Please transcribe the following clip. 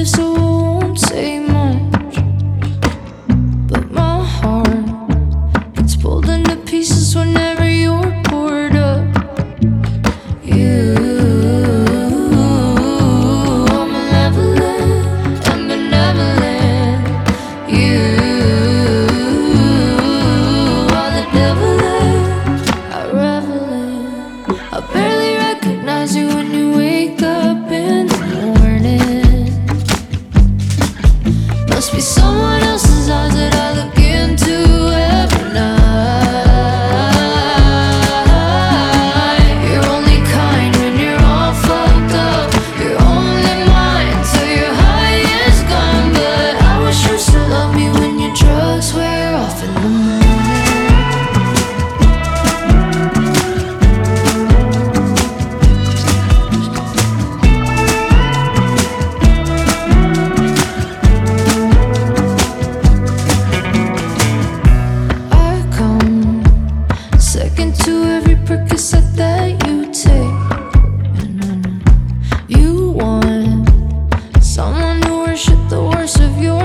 live, so I won't say much. But my heart gets pulled into pieces whenever you're poured up. You, I'm malevolent and benevolent. You are the devil that I revel in. I barely recognize you when you wake up in the morning. Must be someone else's eyes that I look into every night. You're only kind when you're all fucked up. You're only mine till your high is gone. But I wish you still love me when your drugs wear off in the morning. Second to every Percocet that you take. And I know you want someone to worship the worst of your